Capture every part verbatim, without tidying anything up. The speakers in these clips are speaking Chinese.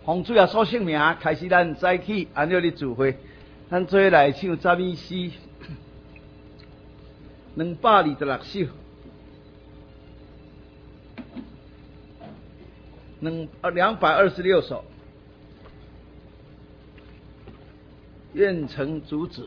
洪主啊所姓名，开始咱早起按照你聚会，咱做来唱赞美诗，两百二十六首，两呃两百二十六首，愿成主旨。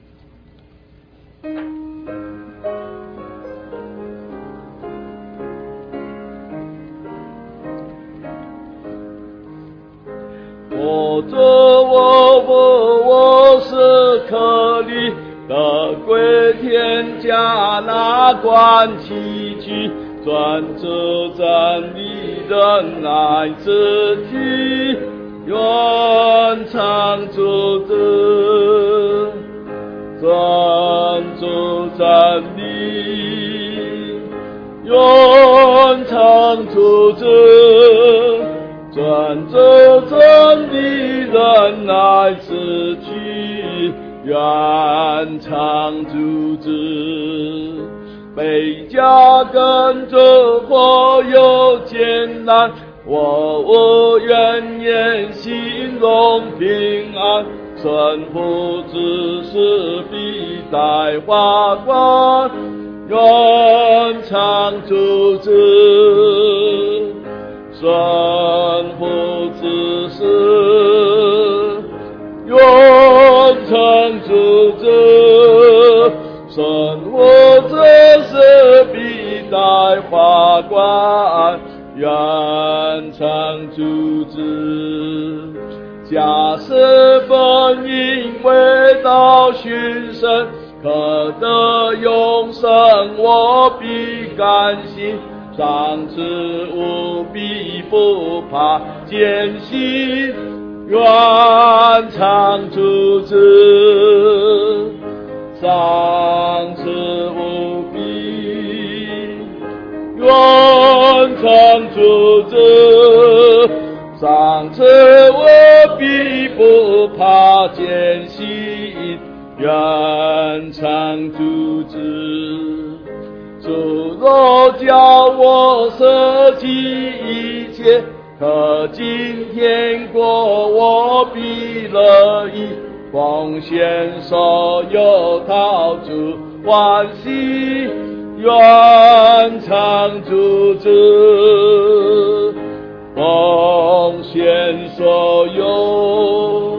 我做我我我是可里的归天家，那关奇迹转折站立人来之体，愿唱主旨，转折站立，愿唱主旨。转折真理人来自去，愿唱主旨。北家跟着我有艰难，我我愿言心中平安。神父只是必带花冠，愿唱主旨。神父之事，愿成主旨。神父之事必带花冠，愿成主旨。假使本因为道寻神，可得永生，我必甘心。上次无必不怕艰辛，愿唱主旨。上次无必，愿唱主旨。上次无必不怕艰辛，愿唱主旨。主若叫我舍弃一切，可今天过我必乐意，奉献所有讨主欢喜，愿唱主旨。奉献所有，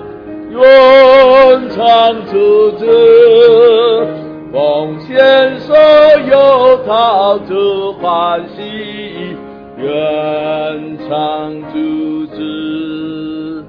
愿唱主旨。奉献所有讨主欢喜，愿唱主旨。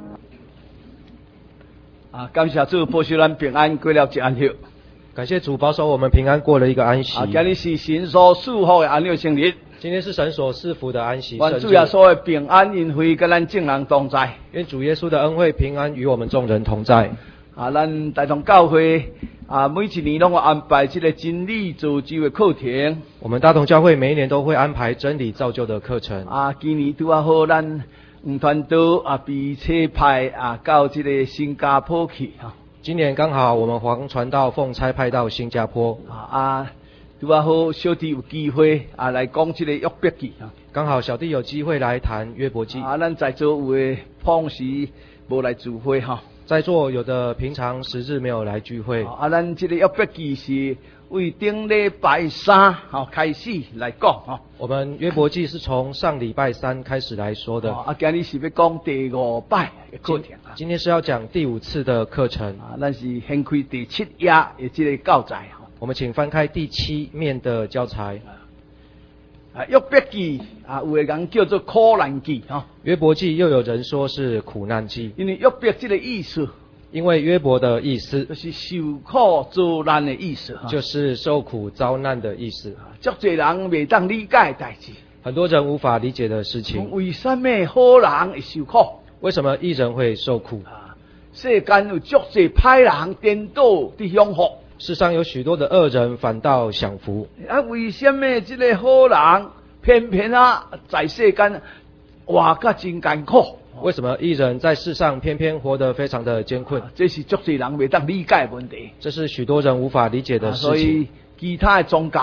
啊，感谢主保守咱平安过了一安息。 感谢主保守我们平安过了一个安息。 啊，今日是神所祝福的安息圣日。 今天是神所赐福的安息。 愿主耶稣的平安恩惠跟咱众人同在。 愿主耶稣的恩惠平安与我们众人同在。 啊，咱大同教会啊，每一年拢会安排这个真理造就的课程。 我们大同教会每一年都会安排真理造就的课程。 啊，今年拄啊好，咱五团队啊被车派啊到这个新加坡去哈。 今年刚好我们黄传道奉差派到新加坡。 啊啊，拄啊好，小弟有机会啊来讲这个约伯记啊。 刚好小弟有机会来谈约伯记。 啊，咱在座有的碰时无来聚会哈。 在座有的平常时日没有来聚会。 啊，咱这个约伯记是为顶礼拜三好开始来讲哈。 我们约伯记是从上礼拜三开始来说的。 啊，今日是要讲第五摆的课程啊。 今天是要讲第五次的课程。 啊，咱是掀开第七页的这个教材哈。 我们请翻开第七面的教材。 啊，约伯记啊，有的人叫做苦难记哈。 约伯记又有人说是苦难记， 因为约伯这个意思， 因为约伯的意思就是受苦遭难的意思， 就是受苦遭难的意思。 足侪人未当理解的代志， 很多人无法理解的事情。 为什么好人会受苦？ 为什么义人会受苦？ 啊，世间有足侪歹人颠倒伫享福。 世上有许多的恶人反倒享福。 啊，为什么这个好人偏偏啊在世间活得真艰苦？ 为什么义人在世上偏偏活得非常的艰困？ 啊、这是足侪人未当理解的问题。 这是许多人无法理解的事情。 啊、所以其他的宗教，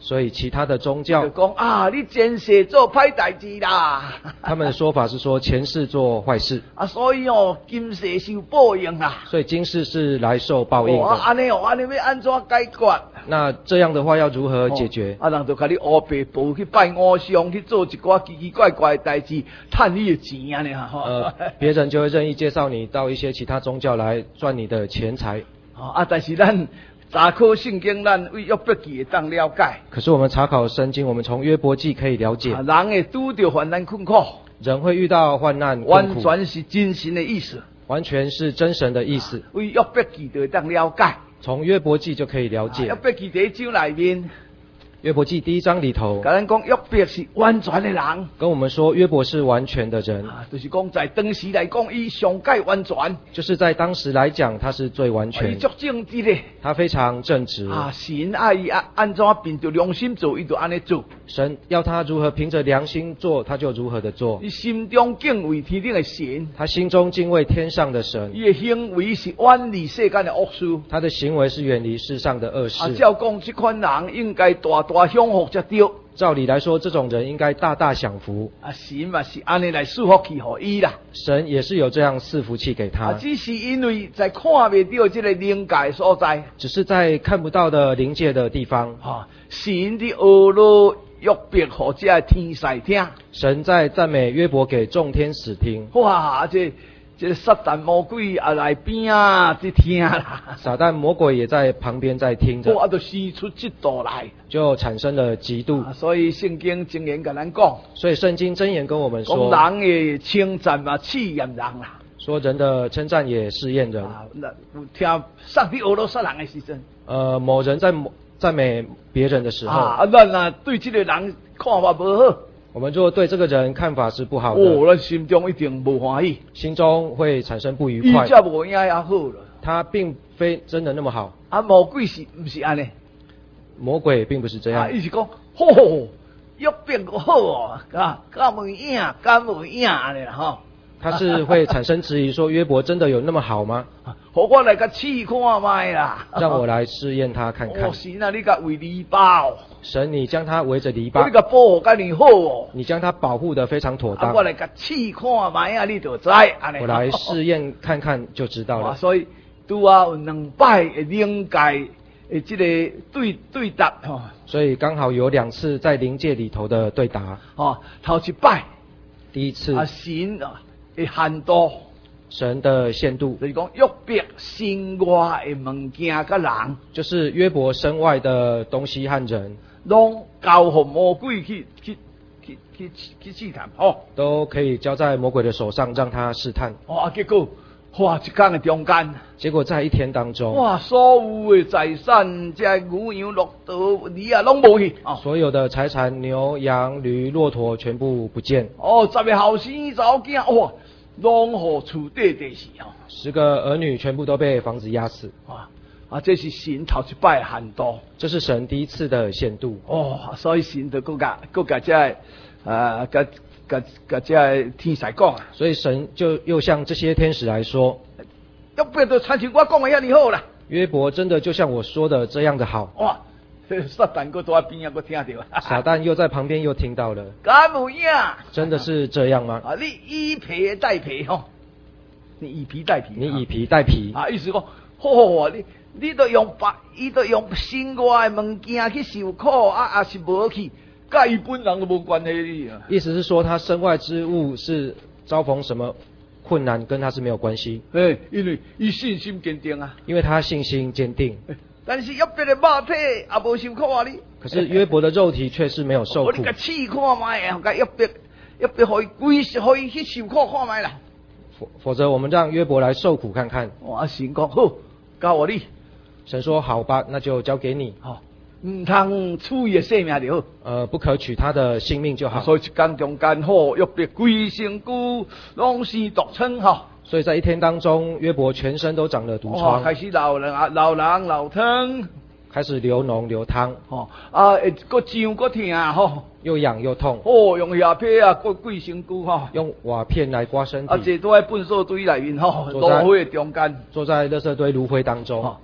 所以其他的宗就教， 讲啊，你前世做歹代志啦， 他们的说法是说前世做坏事， 啊，所以哦，今世受报应啦。 所以今世是来受报应哦，啊的。 安尼哦，安尼要安怎解决？ 那这样的话要如何解决？ 啊，人就甲你乌白布去拜偶像，去做一寡奇奇怪怪的代志，赚你的钱安尼哈。 呃，别人就会任意介绍你到一些其他宗教来赚你的钱财。 啊，但是咱查考圣经，咱为约伯记会当了解。 可是我们查考圣经，我们从约伯记可以了解， 啊，人会拄着患难困苦， 人会遇到患难困完苦， 全是真神的意思。 完全是真神的意思。 为约伯记就会当了解。 从约伯记就可以了解。 约伯记第一章内面， 约伯记第一章里头， 甲咱讲约伯是完全的人。 跟我们说约伯是完全的人， 啊，就是讲在当时来讲，伊上界完全， 就是在当时来讲，他是最完伊全， 足正直的。 他非常正直。 啊，神爱伊按按怎凭着良心做，伊就安尼做。 神要他如何凭着良心做，他就如何的做。 伊心中敬畏天顶的神， 他心中敬畏天上的神， 伊的行为是远离世间的恶事。 他的行为是远离世上的恶啊， 事。 照讲，这款人应该大大享福才对。 照理来说，这种人应该大大享福。 啊，神嘛是安尼来赐福气互伊啦。 神也是有这样赐福气给他， 啊，只是因为在看袂到这个灵界所在， 只是在看不到的灵界的地方， 啊，神的恶路约伯互这个天使听。 神在赞美约伯给众天使听。 哇，这这个撒旦魔鬼也来边啊，在听啦。 撒旦魔鬼也在旁边在听着， 哇，就生出嫉妒来。 就产生了嫉妒。 啊，所以圣经箴言跟咱讲， 所以圣经箴言跟我们讲说， 人的称赞嘛，试验人啦。 说人的称赞也试验人。 啊，那有听上帝俄罗斯人的时阵， 呃，某人在某赞美别人的时候， 啊，咱啊对这个人看法不好， 我们就对这个人看法是不好的， 哦，咱心中一定不欢喜， 心中会产生不愉伊快。 才无影也好了。 他并非真的那么好， 啊，魔鬼是不是安尼？ 魔鬼并不是这啊， 样。 伊是讲，吼，约伯好哦，啊，敢无影，敢无影安尼啦吼。 他是会产生质疑，说约伯真的有那么好吗？ 互我来甲试看卖啦， 让我来试验他看看哦，。神啊，你甲为篱笆， 神，你将他围着篱笆， 我你甲保护甲你好哦。 你将他保护得非常妥啊， 当。 我来甲试看卖啊，你就知安尼。 我来试验看看就知道啊， 了。 所以拄啊有两摆的灵界的这个对对答吼， 所以刚好有两次在灵界里头的对答。 哦，头一摆第一次啊神啊的限度， 神的限度， 就是讲约伯身外的物件甲人， 就是约伯身外的东西和人， 拢交互魔鬼去去去去去试探，哦， 都可以交在魔鬼的手上，让他试探。 哇，结果哇一天的中间。 结果在一天当中， 哇！所有的财产，这牛羊骆驼驴啊，拢无去哦。 所有的财产，牛羊驴骆驼全部不见。 哦，十个后生查某囝，哇，拢互厝底底死哦。 十个儿女全部都被房子压死。 啊啊，这是神头一摆的限度。 这是神第一次的限度。 哦，所以神就搁甲搁甲这呃，甲甲甲这天使讲啊， 所以神就又向这些天使来说， 要不就参像我讲的遐尼好啦。 约伯真的就像我说的这样的好。 哇！撒旦搁在边啊，搁听到。 撒旦又在旁边又听到了， 敢有影？ 真的是这样吗？ 啊，你以皮代皮吼，你以皮代皮。 你以皮代皮啊，意思讲，吼，你你都用白，伊都用身外的物件去受苦，啊，也是无去，甲伊本人都无关系啊。 意思是说他身外之物是遭逢什么困难，跟他是没有关系。 哎，因为伊信心坚定啊。 因为他信心坚定。 但是约伯的肉体也无受苦啊，你。 可是约伯的肉体却是没有受苦我你。甲试看卖啊，甲约伯约伯互伊规是互伊去受苦看卖啦。 否否则我们让约伯来受苦看看。 哇，神讲好，交我你。 神说好吧，那就交给你。 好，唔通取伊的性命就好。 呃，不可取他的性命就好。 所以一天中间吼，约伯规身躯拢是毒疮吼。 所以在一天当中，约伯全身都长了毒哇， 疮， 开始流人啊，流人流汤。 开始流脓流汤， 吼啊，会搁痒搁疼吼， 又痒又痛， 哦，用叶皮啊，搁贵身躯吼， 用瓦片来刮身啊， 体， 坐在粪扫堆内面吼， 坐在炉火的中间， 坐在垃圾堆炉灰当中。 吼，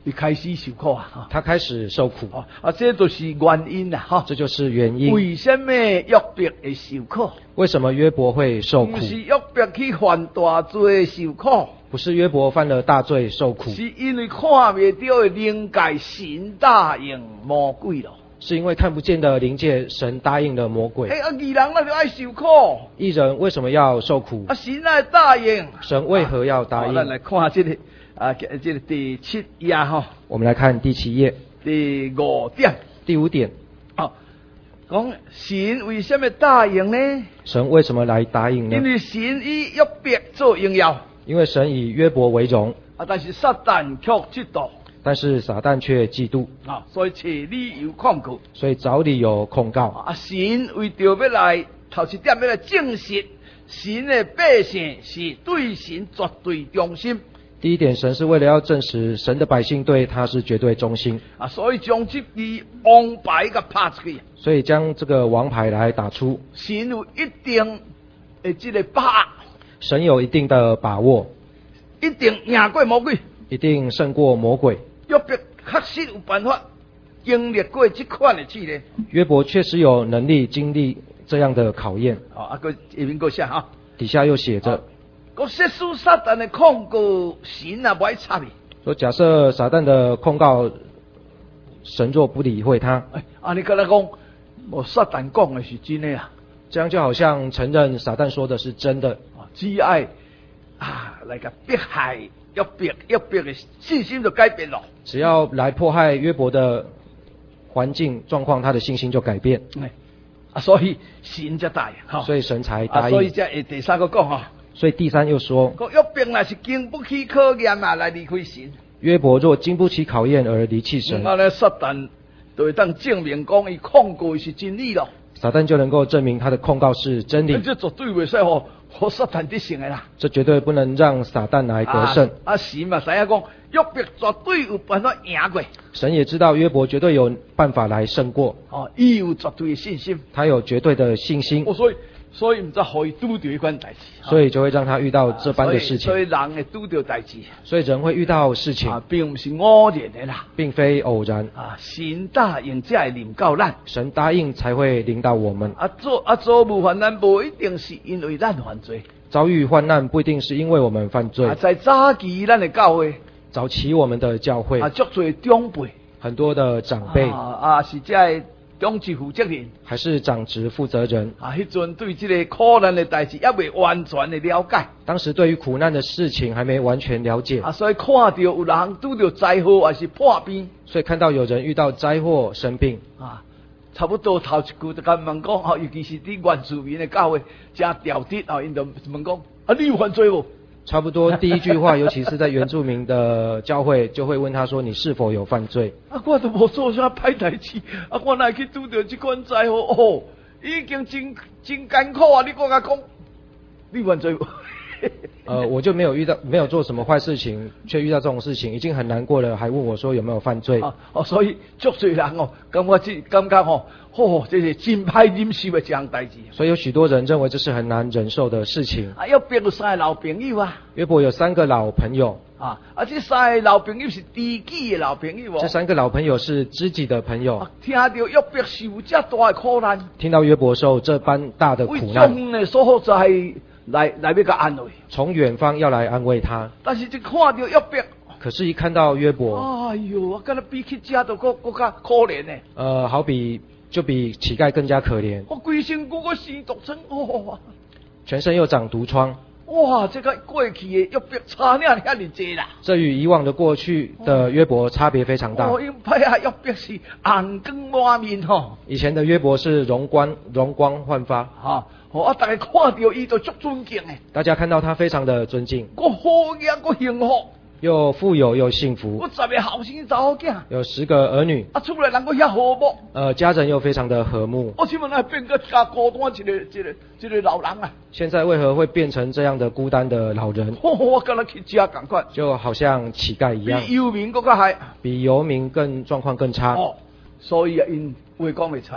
你开始受苦啊！哈， 他开始受苦， 哦啊，这就是原因啦！哈， 这就是原因。 为什么约伯会受苦？ 为什么约伯会受苦？ 不是约伯去犯大罪受苦， 不是约伯犯了大罪受苦， 是因为看未到的灵界神答应魔鬼咯。 是因为看不见的灵界，神答应了魔鬼。 哎，啊，义人那就爱受苦。 义人为什么要受苦？ 啊，神来答应。 神为何要答应？ 咱来看这个啊，这个第七页哈。 我们来看第七页第五点。 第五点。 哦，讲神为什么答应呢？ 神为什么来答应呢？ 因为神以约伯做荣耀。 因为神以约伯为荣。 啊，但是撒旦却嫉妒。 但是撒旦却嫉妒， 啊，所以找理由控告， 所以找理由控告。 啊，神为着要来头一点要来证实，神的百姓是对神绝对忠心。 第一点，神是为了要证实神的百姓对他是绝对忠心。 啊，所以将这支王牌给拍出去。 所以将这个王牌来打出。 神有一定的这个把握。 神有一定的把握， 一定赢过魔鬼， 一定胜过魔鬼。 约伯确实有办法经历过这款的试炼。 约伯确实有能力经历这样的考验。 哦，啊，个下面个写哈， 底下又写着， 个设施撒旦的控告，神啊不爱插你。 说假设撒旦的控告，神若不理会他， 哎，啊，你跟他讲，我撒旦讲的是真的啊， 这样就好像承认撒旦说的是真的。 啊，只爱啊来个迫害约伯，约伯的信心就改变了。 只要来迫害约伯的环境状况，他的信心就改变。 哎，啊，所以神才答应哈， 所以神才答应。 啊，所以才会第三个讲哈。 所以第三又说， 约伯乃是经不起考验啊，来离开神。 约伯若经不起考验而离弃神， 那呢撒旦就会当证明讲伊控告是真理咯。 撒旦就能够证明他的控告是真理。 这绝对袂使吼，和撒旦得胜的啦。 这绝对不能让撒旦来得胜。 啊，啊神嘛，知影讲约伯绝对有办法赢过。 神也知道约伯绝对有办法来胜过。 哦，伊有绝对的信心。 他有绝对的信心。 哦，所以所以唔知可以拄到一款代志。 所以就会让他遇到这般的事情。 所以人会拄到代志。 所以人会遇到事情， 啊，并不是偶然的啦， 并非偶然。 啊，神答应才会临到咱。 神答应才会临到我们。 啊，做啊做无患难，无一定是因为咱犯罪。 遭遇患难不一定是因为我们犯罪。 啊，在早期咱的教会， 早期我们的教会啊，足多长辈， 很多的长辈啊啊是这长职负责人， 还是长职负责人啊，迄阵对这个苦难的代志也未完全的了解。 当时对于苦难的事情还没完全了解， 啊，所以看到有人拄到灾祸还是破病， 所以看到有人遇到灾祸生病， 啊，差不多头一句就甲问讲，哦，尤其是伫原住民的教会，真调滴哦，因就问讲，啊，你有犯罪无？ 差不多第一句话，尤其是在原住民的教会，就会问他说：“你是否有犯罪？” 啊，我都无做啥歹代志，啊，我哪去拄到这款灾祸？哦，已经真真艰苦啊！你跟我讲，你犯罪无？ 呃，我就没有遇到，没有做什么坏事情，却遇到这种事情，已经很难过了，还问我说有没有犯罪？ 啊、哦，所以足多人哦，感觉这感觉哦，哦，这是真歹忍受的一项代志。 所以有许多人认为这是很难忍受的事情。 啊，约伯有三个老朋友啊。 约伯有三个老朋友。 啊，啊，这三个老朋友是知己的老朋友哦。 这三个老朋友是知己的朋友。 啊、听到约伯受这大的苦难， 听到约伯受这般大的苦难， 为的所在来来要个安慰， 从远方要来安慰他。 但是就看到约伯， 可是，一看到约伯， 哎呦，我跟他比起家都更更加可怜呢。 呃，好比就比乞丐更加可怜。 我规身躯个生毒疮，哦， 全身又长毒疮。 哇，这个过去的约伯差了遐尼济啦。 这与以往的过去的约伯差别非常大。 哦，因为啊，约伯是红光满面吼。 以前的约伯是容光容光焕发。 哈。哦，啊！大家看到伊就足尊敬诶， 大家看到他非常的尊敬， 个好嘢，个幸福， 又富有又幸福， 我十个后生查某囝， 有十个儿女， 啊，出来人个遐和睦， 呃，家人又非常的和睦。 我请问那变个加孤单一个一个一个老人啊？ 现在为何会变成这样的孤单的老人？ 哦，我跟他去家赶快， 就好像乞丐一样， 比游民更加害， 比游民更状况更差。 哦，所以啊，因话讲袂出来啊。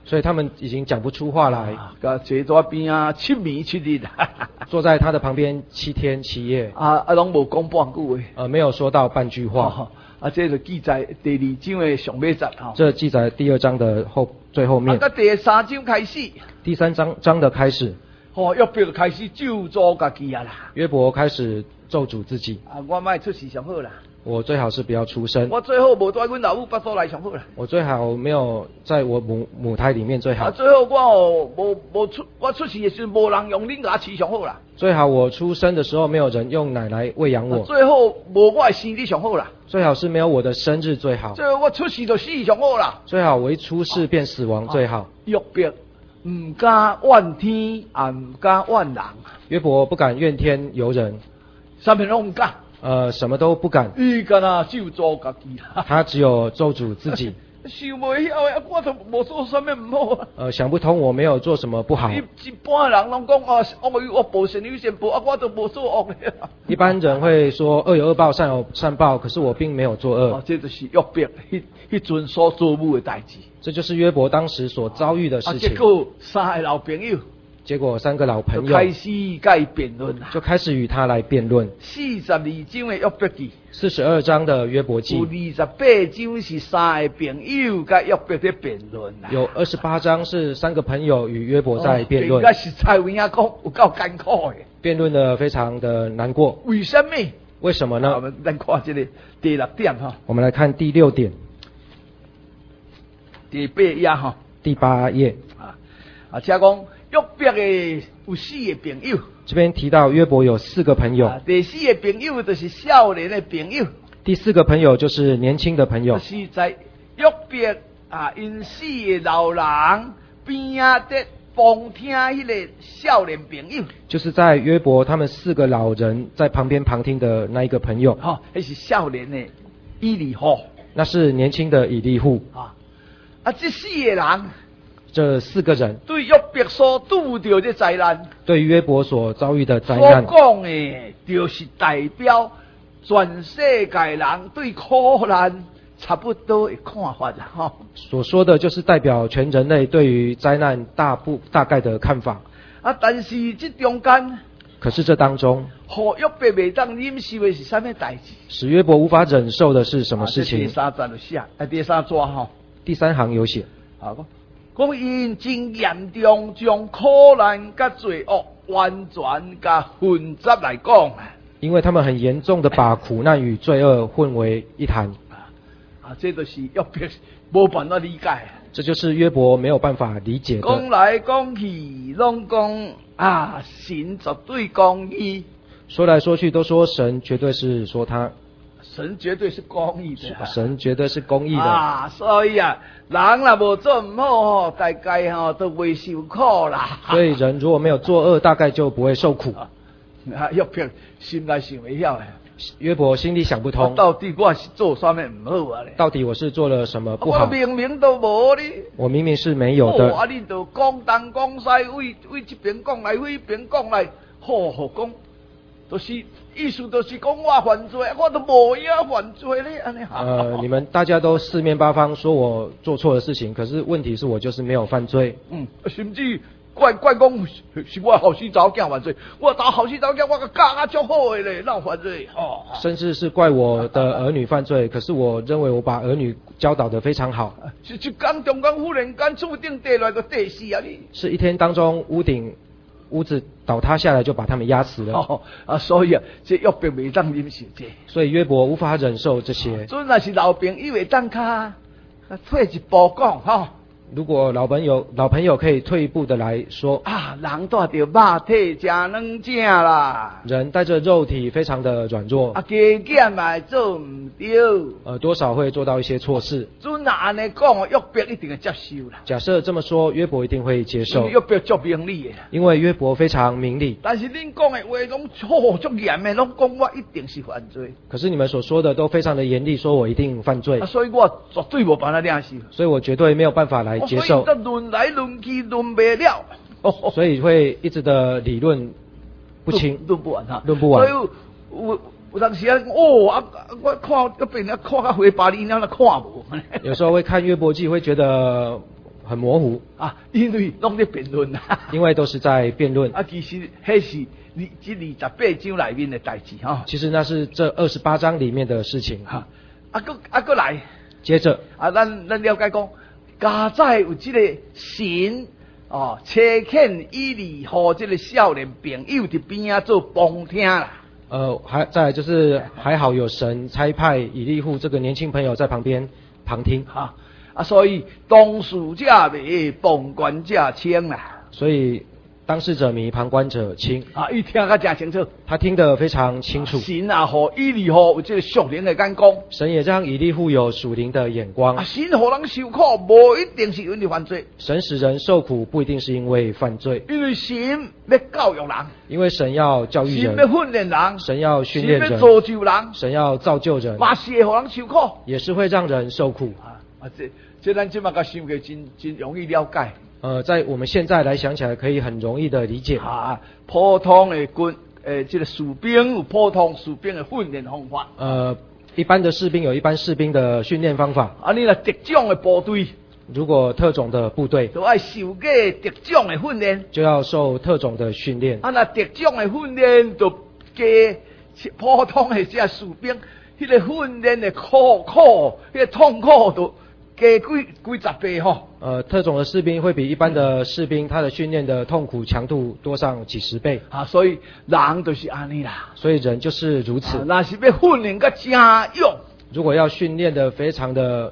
所以他们已经讲不出话来。 啊，坐在边啊，七暝七日， 坐在他的旁边七天七夜。 啊啊，拢无讲半句话。 呃，没有说到半句话。 哦、啊，这就记载第二章的上尾节哈。 这记载第二章的后最后面。 啊，第三章开始。 第三章章的开始。 哦，约伯开始咒詛家己啊啦。 约伯开始咒诅自己。 啊，我卖出世上好啦。 我最好是不要出生。 我最好无带阮老母巴肚来上好啦。 我最好没有在我母母胎里面最好。 啊，最好我哦无无出我出世的时候无人用恁甲饲上好啦。 最好我出生的时候没有人用奶来喂养我。 啊、最好无我的生日上好啦。 最好是没有我的生日最好。 最好我出世就死上好啦。 最好我一出世便死亡最好。 约伯唔敢怨天，也唔敢怨人。 约伯不敢怨天尤人， 啥物拢唔敢。 呃，什么都不敢。 伊干那咒詛家己。 他只有咒诅自己。 想袂晓诶，我都无做啥物唔好啊。 呃，想不通我没有做什么不好。 一一般人拢讲哦，恶有恶报，善有善报，啊，我都无做恶咧。 一般人会说恶有恶报，善有善报，可是我并没有作恶。 哦，这就是约伯迄迄阵所做母的代志。 这就是约伯当时所遭遇的事情。 啊，结果三个老朋友。 结果三个老朋友开始该辩论啦， 就开始与他来辩论。 四十二章的约伯记， 四十二章的约伯记， 有二十八章是三个朋友跟约伯在辩论啦。 有二十八章是三个朋友与约伯在辩论。 应该实在有影讲有够艰苦的， 辩论的非常的难过。 为什么？ 为什么呢？ 我们来看这个第六点哈。 我们来看第六点， 第八页哈。 第八页啊啊，且讲。约伯的有四个朋友， 这边提到约伯有四个朋友。 啊、第四个朋友就是少年的朋友。 第四个朋友就是年轻的朋友。 就是在约伯啊，因四个老人边啊在旁听迄个少年朋友。 就是在约伯他们四个老人在旁边旁听的那一个朋友。 哈、哦，那是少年的以利户。 那是年轻的以利户。 啊啊，这四个人。 这四个人对约伯所拄到的灾难， 对约伯所遭遇的灾难， 所讲的就是代表全世界人对苦难差不多的看法啦，哈。 所说的就是代表全人类对于灾难大部大概的看法。 啊，但是这中间， 可是这当中， 互约伯未当忍受的是什么代志？ 使约伯无法忍受的是什么事情？ 啊、第三章就写，啊，第三章哈， 第三行有写。 啊，讲因真严重，将苦难甲罪恶完全甲混杂来讲。 因为他们很严重的把苦难与罪恶混为一谈。 啊，这就是约伯无办法理解。 这就是约伯没有办法理解的。 讲来讲去，拢讲啊，神绝对公义。 说来说去都说神绝对是说他。 神绝对是公义的， 神绝对是公义的啊！所以啊，人若无做唔好吼，大概吼都未受苦啦。 所以人如果没有作恶，大概就不会受苦。 啊，约伯心内想未晓诶， 约伯心里想不通， 到底我是做啥物唔好啊咧？ 到底我是做了什么不好？ 我明明都无咧， 我明明是没有的。 哦、啊，你就讲东讲西，为为这边讲来，为那边讲来，好好讲，都、就是意思都是讲我犯罪，我都无影犯罪咧，安尼。 呃，你们大家都四面八方说我做错的事情，可是问题是我就是没有犯罪。 嗯，甚至怪怪讲是我后生查某囝犯罪，我查后生查某囝，我个教啊足好诶咧，哪有犯罪？哦， 甚至是怪我的儿女犯罪，可是我认为我把儿女教导得非常好。 是一天中间忽然间厝顶跌来个地死啊你！ 是一天当中屋顶屋子倒塌下来就把他们压死了。 哦啊，所以啊，这约伯未当忍受这。 所以约伯无法忍受这些。 准若是老朋友会当卡退一步讲哈。 如果老朋友老朋友可以退一步的来说啊，人带着肉体吃软正啦， 人带着肉体非常的软弱啊，加减嘛做唔对， 呃，多少会做到一些错事。 准若安尼讲，约伯一定会接受啦。 假设这么说，约伯一定会接受。 约伯足明理的， 因为约伯非常明理。 但是恁讲的话拢错足严的，拢讲我一定是犯罪。 可是你们所说的都非常的严厉，说我一定犯罪， 啊、所以我绝对无办法领受。 所以我绝对没有办法来接受。 所以论来论去论不了， 哦、所以会一直的理论不清， 论不完哈， 论不完。 所以有有当时啊，哦啊，我看一边啊看到回巴黎，然后看无。 有时候会看约伯记，会觉得很模糊啊，因为拢在辩论啊。 因为都是在辩论。 啊，其实迄是二这二十八章里面的代志哈。 其实那是这二十八章里面的事情。 哈，啊个啊个来， 接着啊，咱咱了解讲，家在有这个神哦，车遣以利和这个少年朋友伫边啊做旁听啦。 呃，还再来就是还好有神差派以利户这个年轻朋友在旁边旁听。 哈啊，所以当事者迷，旁观者清啦。 所以当事者迷，旁观者清。 啊，伊听个真清楚。 他听得非常清楚。 神啊，和以利户有这个属灵的眼光。 神也让以利户有属灵的眼光。 啊，神互人受苦，无一定是因为犯罪。 神使人受苦，不一定是因为犯罪。 因为神要教育人。 因为神要教育人。 神要训练人。 神要训练人。 神要造就人。 神要造就人。 嘛是会互人受苦。 也是会让人受苦。 啊啊，这这咱即马个想起真真容易了解。 呃，在我们现在来想起来，可以很容易的理解。 啊，普通的军，诶，这个士兵有普通士兵的训练方法。 呃，一般的士兵有一般士兵的训练方法。 啊，你若特种的部队， 如果特种的部队， 都要受过特种的训练， 就要受特种的训练。 啊，那特种的训练就加普通的这士兵，迄、那个训练的苦苦，迄、那个痛苦都加几几十倍吼。 呃，特种的士兵会比一般的士兵，他的训练的痛苦强度多上几十倍。 啊，所以人就是安尼啦。 所以人就是如此。 啊、那是要训练个真勇。 如果要训练的非常的，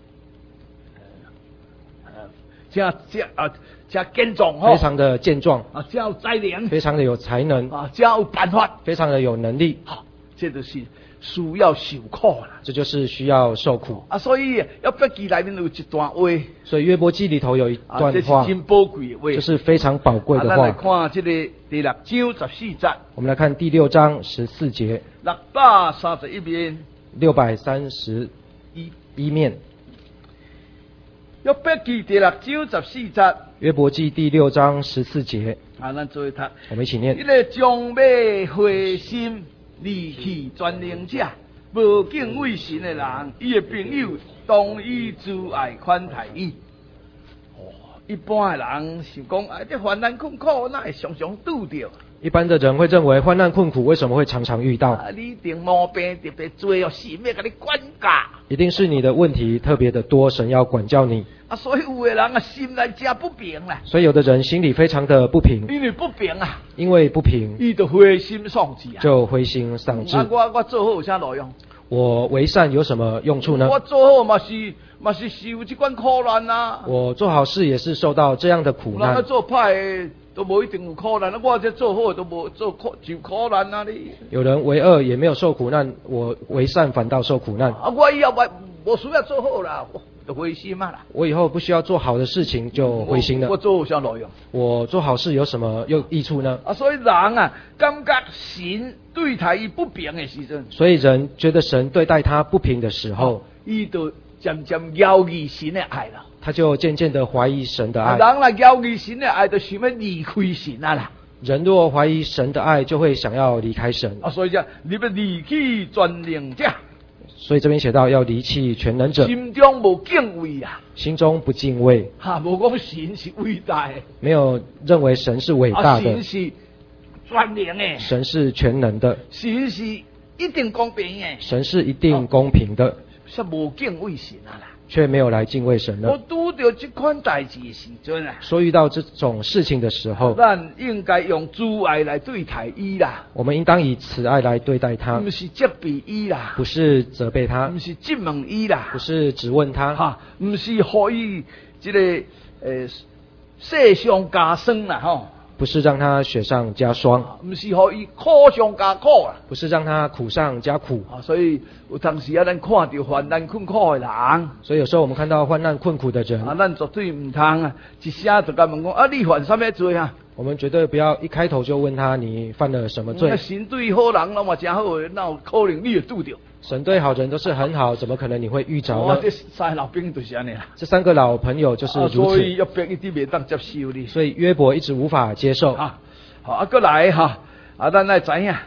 呃，真真啊，真健壮非常的健壮啊，真有才能， 非常的有才能啊，真有办法， 非常的有能力。 好，这就是需要受苦啦。 这就是需要受苦啊，所以约伯记里面有一段话， 所以约伯记里头有一段话，啊、 这是真宝贵的话， 这是非常宝贵的话。 啊、咱来看这个第六章十四节。 我们来看第六章十四节。 六百三十一面。 六百三十一一面。 约伯记第六章十四节。 约伯记第六章十四节。 啊，咱做一读。 我们一起念。 一个将要灰心离弃专灵者，无敬畏神的人，伊的朋友当以慈爱款待伊。哦，一般的人想讲，啊，这患难困苦，哪会常常拄着？ 一般的人会认为患难困苦为什么会常常遇到？ 啊，你一定毛病特别多哦，神要给你管教。 一定是你的问题特别的多，神要管教你。 啊，所以有的人啊，心内真不平啦。 所以有的人心里非常的不平。 因为不平啊。 因为不平， 伊就灰心丧志啊。 就灰心丧志。 啊，我我做好有啥路用？ 我为善有什么用处呢？ 我做好嘛是嘛是受这款苦难啊。 我做好事也是受到这样的苦难。 人做歹都无一定有苦难，我这做好都无做苦受苦难啊！你有人为恶也没有受苦难，我为善反倒受苦难。 啊，我以后我无需要做好啦，我就灰心啊啦。 我以后不需要做好的事情就灰心了。 我, 我做好啥路用？我做好事有什么有益处呢？ 啊，所以人啊，感觉神对待伊不平的时阵， 所以人觉得神对待他不平的时候， 伊、哦、就渐渐摇疑神的爱了。 他就渐渐的怀疑神的爱。 人来摇疑神的爱，就想要离开神啊啦。 人若怀疑神的爱，就会想要离开神。 啊，所以讲你要离弃全能者。 所以这边写到要离弃全能者。 心中无敬畏啊。 心中不敬畏。 哈，无讲神是伟大的。 没有认为神是伟大的。 神是全能的。 神是全能的。 神是一定公平的。 神是一定公平的。 是无敬畏神啊啦。 却没有来敬畏神了。 我拄到这款代志的时阵啊， 说遇到这种事情的时候， 咱应该用慈爱来对待伊啦。 我们应当以慈爱来对待他， 不是责备伊啦， 不是责备他， 不是质问伊啦， 不是质问他， 哈，不是互伊这个呃雪上加霜啦，吼。 不是让他雪上加霜， 不是互伊苦上加苦啦， 不是让他苦上加苦。 啊，所以有当时啊，咱看到患难困苦的人， 所以有时候我们看到患难困苦的人， 啊，咱绝对唔通啊，一声就甲问讲啊，你犯什么罪啊？ 我们绝对不要一开头就问他你犯了什么罪。 神对好人那么真好，那有可能你会拄着？ 神对好人都是很好，怎么可能你会遇着呢？ 哦，这三个老兵就是安尼啦。 这三个老朋友就是如此。啊、 所以约伯一直未当接受你。 所以约伯一直无法接受。 啊，好啊，过来哈，啊，咱来知影。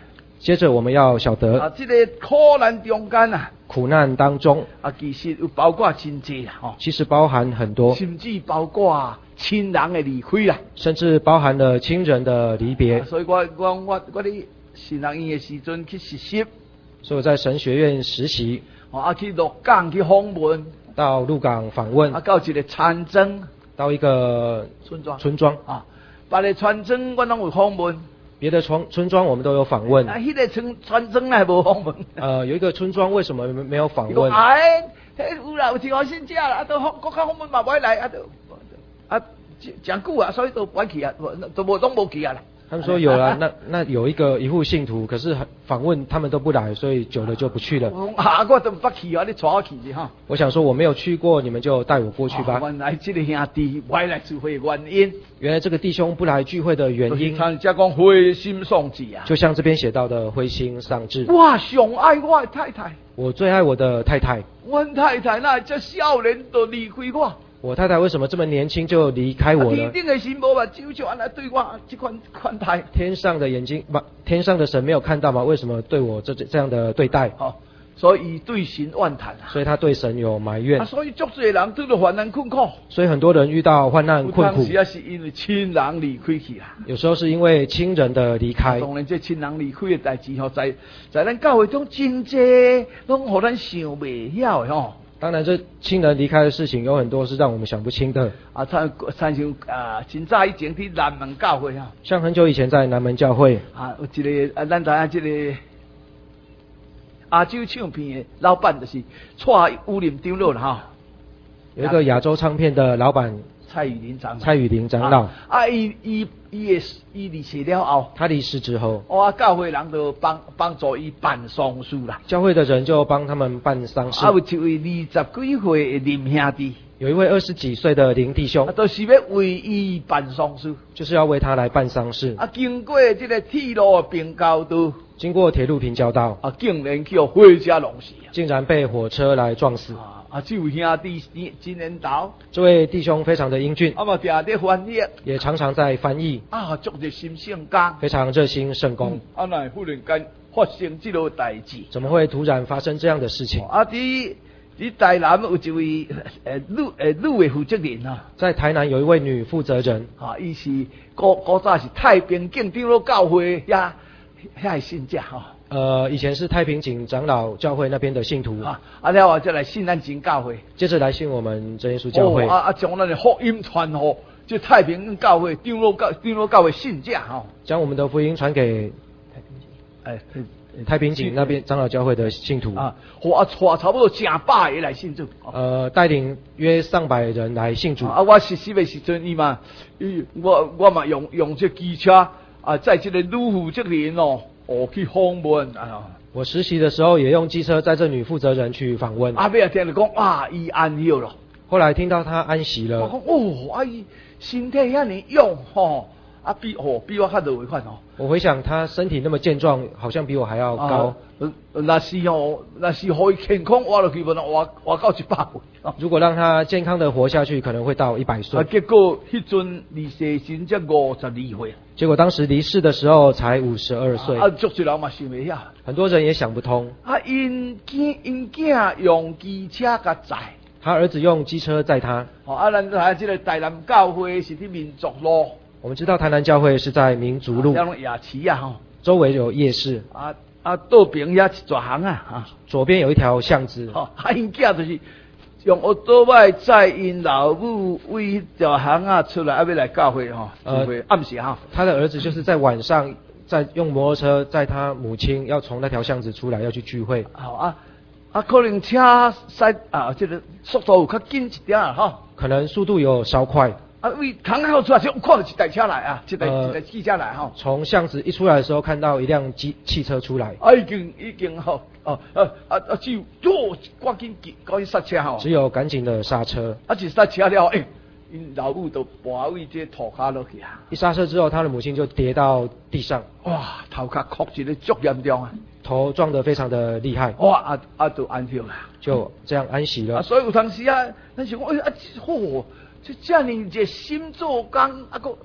接着我们要晓啊， 得， 这个苦难中间啊， 苦难当中啊，其实有包括真济啦，吼， 其实包含很多， 甚至包括亲人的离开啦。 甚至包含了亲人的离别啊。所以我我我我伫新人院的时阵去实习， 所以我在神学院实习， 哦，啊去鹿港去访问， 到鹿港访问啊，到一个村庄到一个村庄村庄， 啊，别个村庄我拢有访问， 别的村村庄我们都有访问。 啊，迄个村村庄来无访问。 呃，有一个村庄为什么没没有访伊讲问？ 哎，迄有啦，有一号信者啦，啊，都国家访问嘛，袂来，啊，都啊，讲久啊，所以都不去啊，都无拢无去啊啦。 他们说有了，那那有一个一户信徒，可是访问他们都不来，所以久了就不去了。 我讲啊，我都不去啊，你带我去去哈。 我想说我没有去过，你们就带我过去吧。 哦原来这个兄弟未来聚会的原因， 原来这个弟兄不来聚会的原因， 他家讲灰心丧志啊。 就像这边写到的灰心丧志。 我上爱我的太太， 我最爱我的太太， 我太太那这少年就离开我。 我太太为什么这么年轻就离开我天呢？ 顶的神无目睭就安尼对我这款款待。 天上的眼睛，不，天上的神没有看到吗？为什么对我这这样的对待？ 哦，所以对神怨叹啊。 所以他对神有埋怨。 啊，所以足多人拄到患难困苦。 所以很多人遇到患难困苦有当时，啊是因为亲人离开去啦。 有时候是因为亲人的离开。 当然，这亲人离开的代志吼，在在咱教会中真济，拢互咱想袂晓的吼。 当然，这亲人离开的事情有很多是让我们想不清的。 啊，参参像啊，真早以前去南门教会哈。 像很久以前在南门教会， 啊，有一个啊，咱知影这个亚洲唱片的老板就是蔡武林长老啦哈。 有一个亚洲唱片的老板蔡雨林长老。 蔡雨林长老。 啊，啊伊伊伊的伊离世了后， 他离世之后， 我教会人就帮帮助伊办丧事啦。 教会的人就帮他们办丧事。 啊，有一位二十几岁的林兄弟， 有一位二十几岁的林弟兄啊，，都是要为伊办丧事。 就是要为他来办丧事。 啊，经过这个铁路的平交道， 经过铁路平交道， 啊，竟然叫火车弄死啊！ 竟然被火车来撞死。 啊，啊，这位兄弟真年头， 这位弟兄非常的英俊， 啊嘛定在翻译， 也常常在翻译， 啊，足热心圣工， 非常热心圣工。 啊，乃忽然间发生这个代志， 怎么会突然发生这样的事情？ 啊，伫伫台南有一位呃女呃女的负责人啊， 在台南有一位女负责人， 啊，伊是古古早是太平境长老教会呀，遐信者哈。 呃，以前是太平井长老教会那边的信徒， 啊，啊了后再来信咱真教会， 接着来信我们真耶稣教会， 哦、啊啊将咱的福音传互这太平教会长老教长老教会信者吼， 将我们的福音传给哎， 太平井那边长老教会的信徒， 啊，我啊带差不多成百个来信主， 呃，带领约上百人来信主。 啊，我实习的时阵伊嘛，伊我我嘛用用这机车啊，在这个女负责人哦，哦去访问啊。 我实习的时候也用机车载这女负责人去访问。 啊，尾啊听着讲啊，伊安息了。 后来听到她安息了， 我讲哦，啊伊身体遐尼勇吼，啊比哦比我较落尾款哦。 我回想她身体那么健壮，好像比我还要高。 啊，那是哦，那是互伊健康活落去，无能活活到一百岁。 如果让她健康的活下去，可能会到一百岁。 啊，结果迄阵离世时才五十二岁。 结果当时离世的时候才五十二岁。 啊，足多人嘛想袂晓。 很多人也想不通。 啊，因囝因囝用机车甲载。 他儿子用机车载他。 哦，啊，咱台这个台南教会是伫民族路。 我们知道台南教会是在民族路。 像夜市啊，吼。 周围有夜市。 啊啊，倒边也一座行啊，啊。 左边有一条巷子。 哦，啊，因囝就是用奥多麦载因老母为迄条行啊出来，啊要来教会吼，聚会暗时哈。 他的儿子就是在晚上，在用摩托车载他母亲要从那条巷子出来，要去聚会。 好啊。啊，可能车驶啊，这个速度有较紧一点啊，哈。 可能速度有稍快。 啊，为巷口出来就看到一台车来啊，一台、呃、一台汽车来哈。 从巷子一出来的时候，看到一辆机汽车出来。 啊，已经已经吼，哦，啊啊啊，只有哟，赶紧赶紧刹车吼。 只有赶紧的刹车。 啊，一刹车了，哎，因老母都跋位这涂骹落去啊。 一刹车之后，他的母亲就跌到地上。 哇，头壳磕一个足严重啊。 头撞得非常的厉害， 哇啊啊就安息了， 就这样安息了。 啊，所以有当时啊，咱想讲，哎啊，嚯、哦，这这样一个心做工，啊个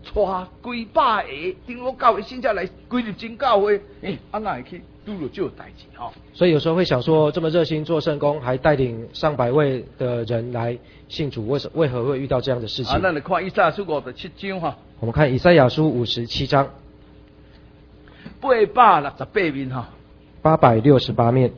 带几百个长老教会信者来归入真教会，诶，啊哪会去拄着这代志吼？ 所以有时候会想说，这么热心做圣工，还带领上百位的人来信主，为什为何会遇到这样的事情？ 啊，咱来看以赛亚书五十七章哈， 我们看以赛亚书五十七章八百六十八面哈。 八百六十八面。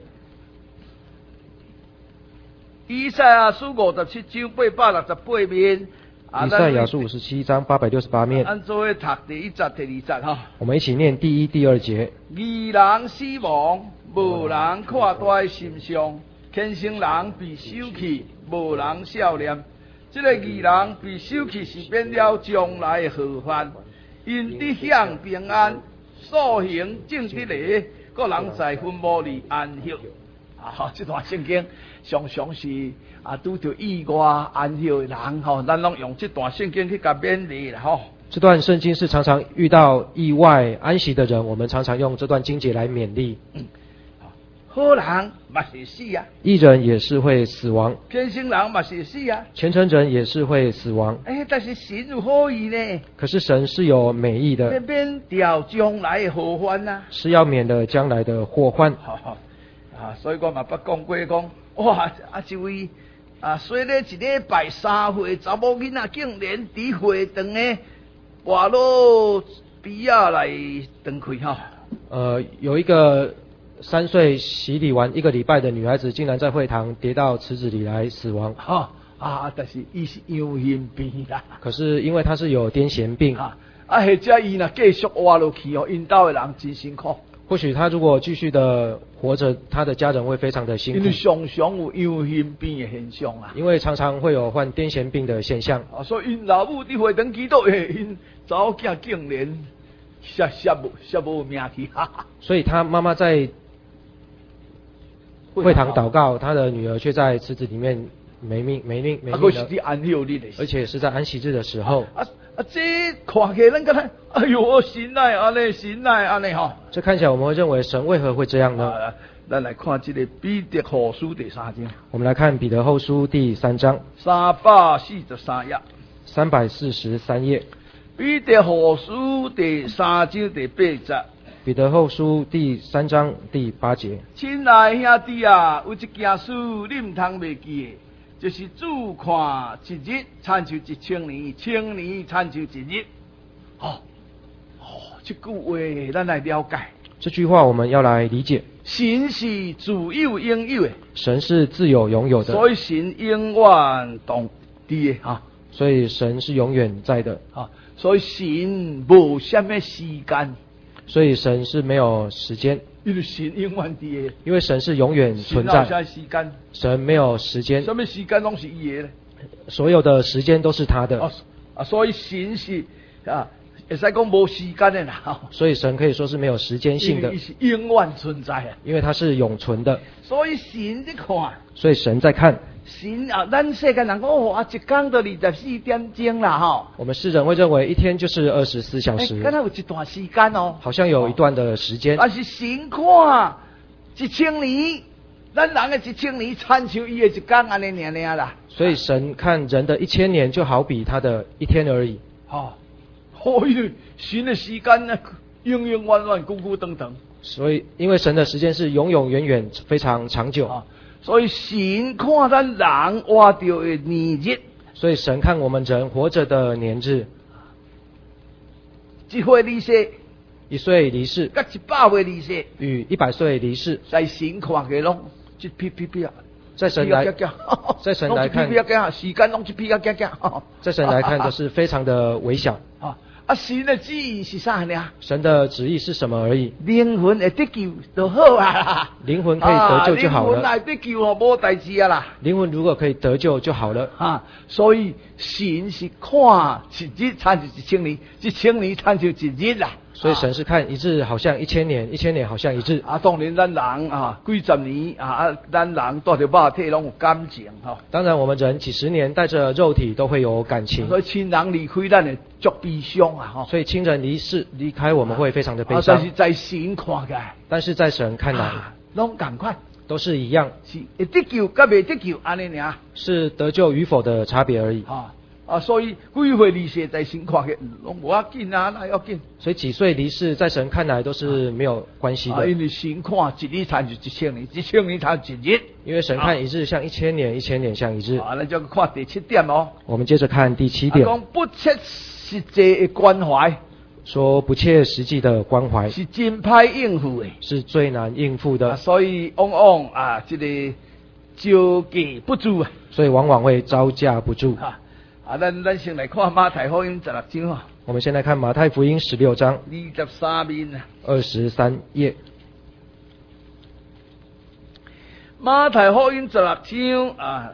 以赛亚书五十七章八百六十八面。 以赛亚书五十七章八百六十八面。 按做读第一节、第二节哈。 我们一起念第一、第二节。 义人死亡，无人看在心上；虔诚人被收去，无人笑念。这个义人被收去是免了将来的祸患，因得享平安，所行正直的，个人在坟墓里安息。啊，这段圣经常常是啊，拄着意外安息的人吼，咱拢用这段圣经去甲勉励啦吼。 这段圣经是常常遇到意外安息的人，我们常常用这段经节来勉励。 嗯，好人嘛是死啊， 义人也是会死亡， 虔诚人嘛是死啊， 虔诚人也是会死亡。 哎，但是神有好意呢， 可是神是有美意的， 免掉将来的祸患呐， 是要免了将来的祸患。 啊，所以我嘛捌讲过讲，哇，啊一位啊，说咧一礼拜三岁查某囡仔，竟然伫会堂诶外路边仔来断开哈。 呃，有一个三岁洗礼完一个礼拜的女孩子，竟然在会堂跌到池子里来死亡。 哈啊，但是伊是羊癫病啦。 可是因为她是有癫痫病， 啊，啊，或者伊若继续活落去哦，因兜诶人真辛苦。 或许她如果继续的活着，她的家人会非常的辛苦。 因为常常有羊癫病的现象啊。 因为常常会有患癫痫病的现象。 啊，所以因老母伫会堂祈祷，诶，因查某囝竟然歇歇无歇无命去，哈哈。 所以他妈妈在会堂祷告，他的女儿却在池子里面没命没命没命了。 是安息日的， 而且是在安息日的时候。 啊啊，这看起来咱觉得，哎呦，神来安尼，神来安尼吼。 这看起来我们会认为神为何会这样呢？ 啊，咱来看这个彼得后书第三章。 我们来看彼得后书第三章， 三百四十三页。 三百四十三页。 彼得后书第三章第八节。 彼得后书第三章第八节。 亲爱兄弟啊，有一件事你唔通袂记的，就是主看一日参像一千年，千年参像一日。哦哦，这句话咱来了解。 这句话我们要来理解。 神是自有拥有的， 神是自有拥有的， 所以神永远同在的哈。 所以神是永远在的啊，所以神无什么时间。 所以神是没有时间， 因为神永远的， 因为神是永远存在。 神时间， 神没有时间， 什么时间拢是伊的， 所有的时间都是他的。 啊啊，所以神是啊，会使讲无时间的啦。 所以神可以说是没有时间性的， 因为是永远存在的， 因为它是永存的。 所以神在看， 所以神在看。 神啊，咱世间人讲哦啊，一天都二十四点钟啦吼。 我们世人会认为一天就是二十四小时， 敢若有一段时间哦， 好像有一段的时间。 但是神看一千年，咱人的一千年参像伊的一天安尼尔尔啦。 所以神看人的一千年，就好比他的一天而已。 哦，哦，因为神的时间呢，永永远远、久久长长。 所以，因为神的时间是永永远远、非常长久。 啊，所以神看咱人活着的年日， 所以神看我们人活着的年日， 一岁离世， 一岁离世， 甲一百岁离世， 与一百岁离世， 在神看起拢一批批批啊， 在神来，在神来看， 时间拢一批啊，加加， 在神来看都是非常的微小。 啊，啊，神的旨意是啥呢？ 神的旨意是什么而已？ 灵魂会得救就好啊， 灵魂可以得救就好了。 灵魂来得救哦，无代志啊啦。 灵魂如果可以得救就好了啊，所以神是看一日参像一千年，一千年参像一日啦。 所以神是看一日好像一千年，一千年好像一日。 啊，当然咱人啊，几十年啊，啊，咱人带着肉体拢有感情哈。 当然我们人几十年带着肉体都会有感情。 所以亲人离开咱的足悲伤啊哈。 所以亲人离世离开我们会非常的悲伤。 但是在神看起来， 但是在神看来， 拢同款， 都是一样， 是会得救甲未得救安尼尔。 是得救与否的差别而已。 啊， 啊，所以几岁离世在神看嘅，拢无要紧啊，哪要紧？ 所以几岁离世，在神看来都是没有关系啊， 的， 因为神看一日参就一千年，一千年参一日。 因为神看一日像一千年，一千年像一日。 啊，咱就看第七点哦。 我们接着看第七啊， 点， 讲不切实际的关怀， 说不切实际的关怀是真歹应付的。 是最难应付啊， 的， 所以往往啊，这个招架不住啊。 所以往往会招架不住。 啊，啊，咱咱先来看马太福音十六章啊， 我们先来看马太福音十六章二十三面啊。 二十三页。 马太福音十六章啊，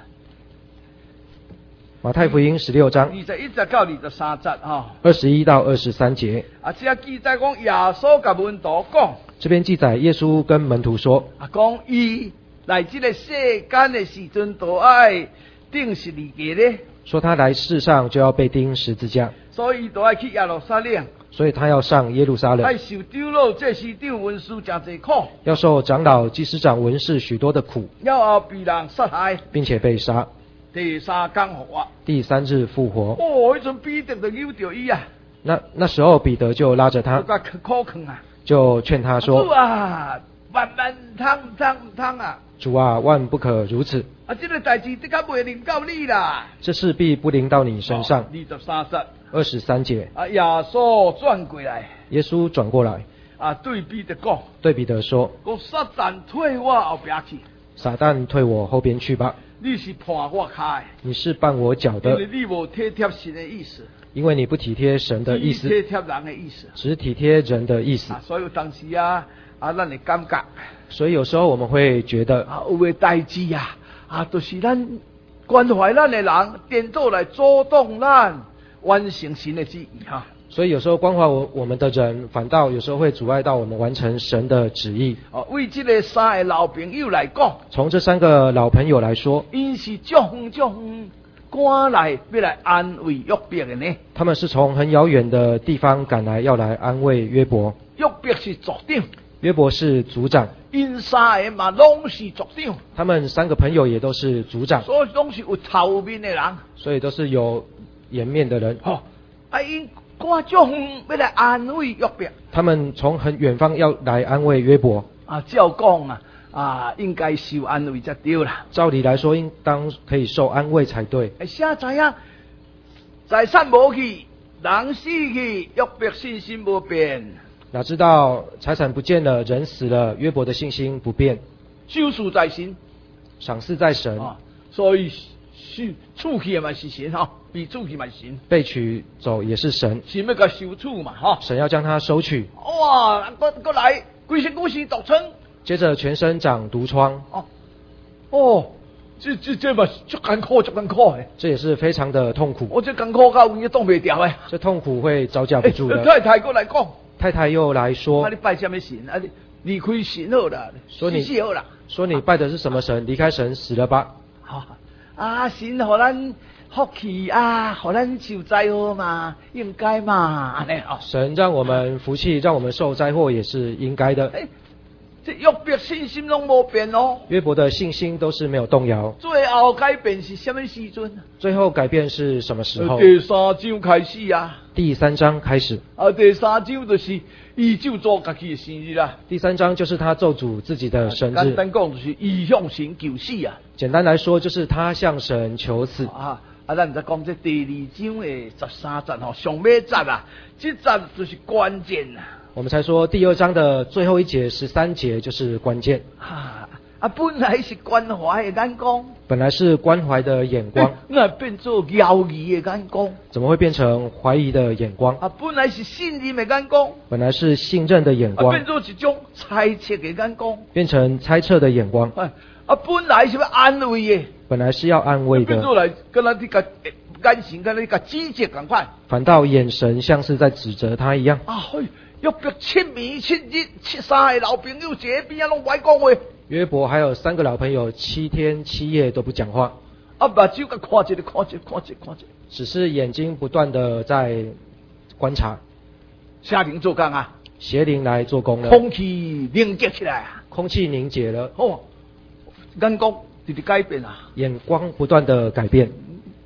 马太福音十六章二十一节到二十三节哈。 二十一到二十三节， 啊，这记载讲耶稣甲门徒讲， 这边记载耶稣跟门徒说， 啊，讲伊来这个世间的时阵，都爱定十字架咧， 说他来世上就要被钉十字架， 所以都爱去耶路撒冷， 所以他要上耶路撒爱冷， 受长老、祭司长、文士真济苦， 要受长老、祭司长、文士许多的苦， 了后被人杀害， 并且被杀， 第三天复活。 第三日复活。 哦，迄阵彼得就扭着伊啊， 那那时候彼得就拉着就他， 甲苦劝啊， 就劝他主说， 啊，万万通通通啊！ 主啊，万不可如此， 啊，这个代志的确袂临到你啦。 这事必不临到你身上。 二十三节， 二十三节， 啊，耶稣转过来， 耶稣转过来啊，对彼得讲， 对彼得说， 讲撒旦退我后边去， 撒旦退我后边去吧， 你是判我骹的， 你是绊我脚的因为，你无体贴神的意思， 因为你不体贴神的意你思， 体贴人的意思。 只体贴人的意思啊，，所以有当时啊，啊，咱会感觉所以有时候我们会觉得， 啊，有诶代志啊，啊，就是咱关怀咱的人，颠倒来阻挡咱完成神的旨意哈。 所以有时候关怀我我们的人，反倒有时候会阻碍到我们完成神的旨意。 哦，为这个三个老朋友来讲， 从这三个老朋友来说， 因是足远足远赶来要来安慰约伯的呢。 他们是从很遥远的地方赶来，要来安慰约伯。 约伯是族长， 约伯是族长， 因三个嘛拢是族长， 他们三个朋友也都是族长， 所以拢是有头面的人。 所以都是有颜面的人。 吼、啊，因赶足远要来安慰约伯。 他们从很远方要来安慰约伯。 啊，照讲啊，啊，应该受安慰才对啦。 照理来说，应当可以受安慰才对。 哎，啥知影财产无去，人死去，约伯信心无变， 哪知道财产不见了，人死了，约伯的信心不变， 收束在神赏赐在神， 啊，所以是处去嘛是神哈，被处去嘛是神， 被取走也是神， 神要甲收处嘛哈。 神要将他收取。 哇，过过来，规身骨是毒疮接着全身长毒疮， 哦哦，这这这嘛足艰苦，足艰苦诶。 这也是非常的痛苦。 我这艰苦到有影挡袂掉诶。 这痛苦会招架不住的。 太太过来讲， 太太又来说啊，你拜什么神？啊，你离开神好啦， 说你死死好啦。 说你拜的是什么神？离开神死了吧。 好啊，神互咱福气啊，互咱受灾祸嘛，应该嘛，安尼哦。 神让我们福气，让我们受灾祸也是应该的。 诶，这约伯信心拢无变哦。 约伯的信心都是没有动摇。 最后改变是什么时阵？ 最后改变是什么时候？ 第三章开始啊。 第三章开始。 啊，第三章就是伊就做家己的生日啦。 第三章就是他咒诅自己的生简日。 单讲就是伊向神求死啊。 简单来说，就是他向神求死。 啊啊，咱再讲这第二章的十三节吼，上尾节啊，这节就是关键啊。 我们才说第二章的最后一节十三节就是关键。 啊啊，本来是关怀的眼光， 本来是关怀的眼光， 那变做犹疑的眼光。 怎么会变成怀疑的眼光？ 啊，本来是信任的眼光， 本来是信任的眼啊， 光变，做一种猜测的眼光。 变成猜测的眼光。 啊，啊，本来是要安慰的， 本来是要安慰的， 变做来跟咱这个眼神跟那个指责同款。 反倒眼神像是在指责他一样。 啊，嘿，约伯七暝七日，七三个老朋友坐在边啊，拢不爱讲话。 约伯还有三个老朋友，七天七夜都不讲话， 啊，目睭甲看一个看一个看一个看一个， 只是眼睛不断的在观察。 下令做工啊， 邪灵来做工了， 空气凝结起来啊， 空气凝结了， 哦，眼光直直改变啊。 眼光不断的改变。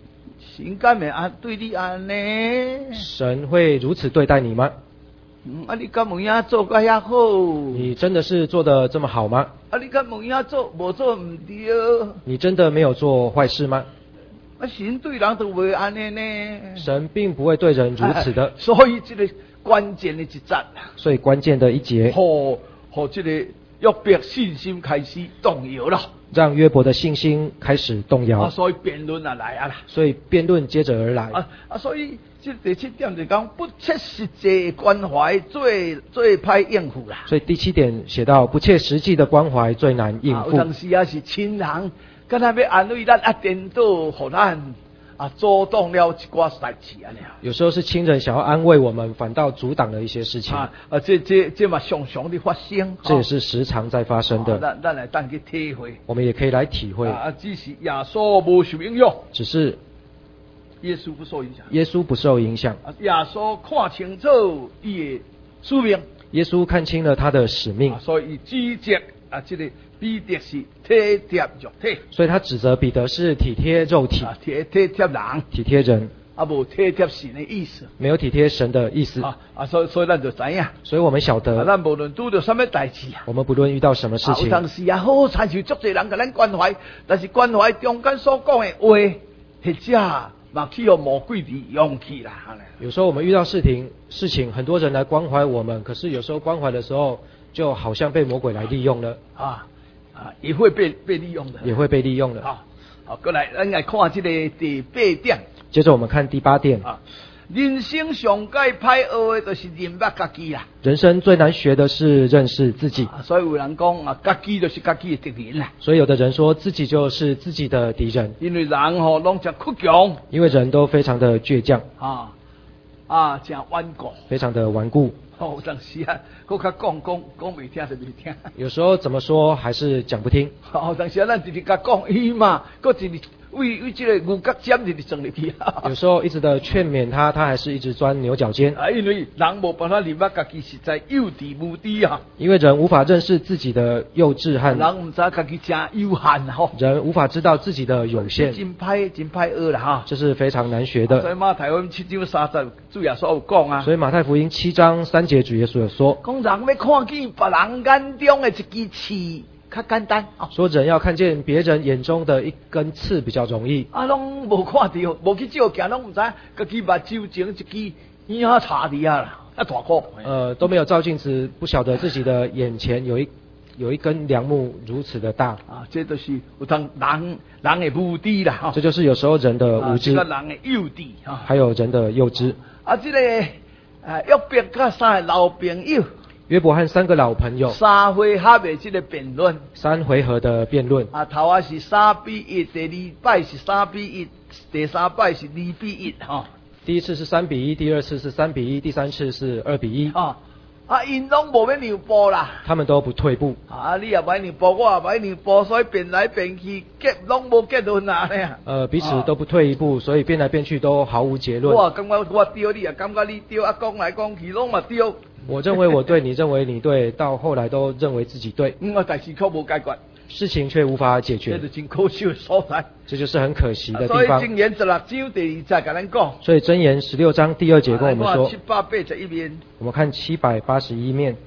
神敢会安对你安呢？ 神会如此对待你吗？ 嗯，啊，你敢有影做甲遐好？ 你真的是做得这么好吗？ 啊，你敢有影做无做唔对？ 你真的没有做坏事吗？ 啊，神对人都袂安尼呢。 神并不会对人如此的。 所以这个关键的一节， 所以关键的一节， 互互这个约伯信心开始动摇了， 让约伯的信心开始动摇。 啊，所以辩论啊来啊啦。 所以辩论接着而来。 啊啊，所以这第七点就讲不切实际的关怀最最歹应付啦。 所以第七点写到不切实际的关怀最难应付。 啊、有当时也是亲人，敢若要安慰咱，啊颠倒互咱啊阻挡了一寡代志安尼啊。 有时候是亲人想要安慰我们，反倒阻挡了一些事情。 啊啊，这这这嘛常常的发生。 这也是时常在发生的。 啊、咱咱来当去体会。 我们也可以来体会。 啊，只是耶稣无受影响。 只是耶稣不受影响。 耶稣不受影响。 啊，耶稣看清楚伊的使命。 耶稣看清了他的使命。 啊、所以指责啊，这个彼得是体贴肉体。 所以他指责彼得是体贴肉体。 啊，体体贴人。 体贴人。 啊，无体贴神的意思。 没有体贴神的意思。 啊啊，所以所以咱就知影。 所以我们晓得。 啊，咱无论拄到什么代志啊。 我们不论遇到什么事情。 啊，有当时也好参受足侪人甲咱关怀，但是关怀中间所讲的话，或者嘛去互魔鬼利用去啦。 有时候我们遇到事情，事情很多人来关怀我们，可是有时候关怀的时候，就好像被魔鬼来利用了。 啊啊，也会被被利用的。 也会被利用的。 好，好，过来，咱来看这个第八点。 接着我们看第八点。 啊，人生上该歹学的就是认捌家己啦。 人生最难学的是认识自己。 啊、所以有人讲啊，家己就是家己的敌人啦。 所以有的人说自己就是自己的敌人。 因为人吼拢真倔强。 因为人都非常的倔强。 啊啊，真顽固。 非常的顽固。 哦，当时啊，搁较讲讲讲未听就未听。 有时候怎么说还是讲不听。 哦，当时啊，咱直直甲讲，伊嘛，搁直直为为这个牛角尖直直钻入去。 有时候一直的劝勉他，他还是一直钻牛角尖。 啊，因为人无办法认捌家己实在幼稚无知啊。 因为人无法认识自己的幼稚和。 人唔知家己真有限吼。 人无法知道自己的有限。 真歹真歹学啦哈。 这是非常难学的。 所以马太福音七章三十，主耶稣有讲啊。 所以马太福音七章三节主耶稣有说。 讲人要看见别人眼中的一支刺，较简单。 说人要看见别人眼中的一根刺比较容易。 啊，拢无看到，无去照镜，拢唔知家己目睭前一支影插伫啊啦，啊大颗。 呃，都没有照镜子，不晓得自己的眼前有一有一根梁木如此的大。 啊，这都是有当人人的无知啦哈。 这就是有时候人的无知。 啊，这个人的幼稚哈。 还有人的幼稚。 啊，这个啊约伯甲三个老朋友。 约伯和三个老朋友。 三回合的这个辩论。 三回合的辩论。 啊，头啊是三比一，第二摆是三比一，第三摆是二比一哈。 第一次是三比一，第二次是三比一，第三次是二比一。 啊，啊，因拢无要让步啦。 他们都不退步。 啊，你也不爱让步，我也不爱让步，所以变来变去，结拢无结论啊咧。 呃，彼此都不退一步，所以变来变去都毫无结论。 我感觉我对，你也感觉你对，啊，讲来讲去拢嘛对。 我认为我对，你认为你对，到后来都认为自己对。 嗯，但是却无解决。 事情却无法解决。 这是真可惜的所在。 这就是很可惜的地方。 所以箴言十六章第二節甲咱講。 所以箴言十六章第二節跟我們說。 七百八十一面。 我們看七百八十一面。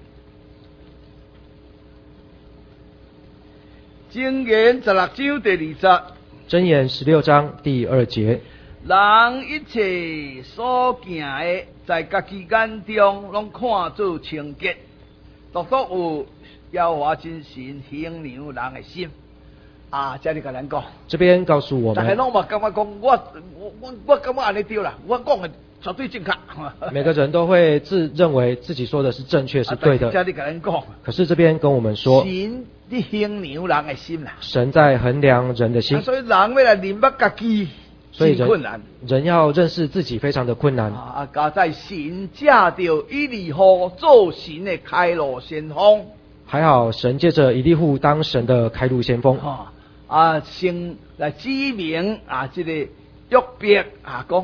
箴言十六章第二節。 箴言十六章第二節。 人一切所行的，在家己眼中拢看做清潔，獨獨有耶和華真神衡量人的心。啊，這裡甲咱講。 這邊告訴我們。 大家攏嘛感覺講，我我我我感覺安尼對啦，我講的絕對正確。 每個人都會自認為自己說的是正確，是對的。 這裡甲咱講。 可是這邊跟我們說。 神在衡量人的心啦。 神在衡量人的心。 啊、所以人要來認捌家己。 所以人人要認識自己非常的困難。 啊，加在神借着以利戶做神的開路先鋒。 還好神借着以利戶當神的開路先鋒。 啊，先來指明啊，這個約伯啊，講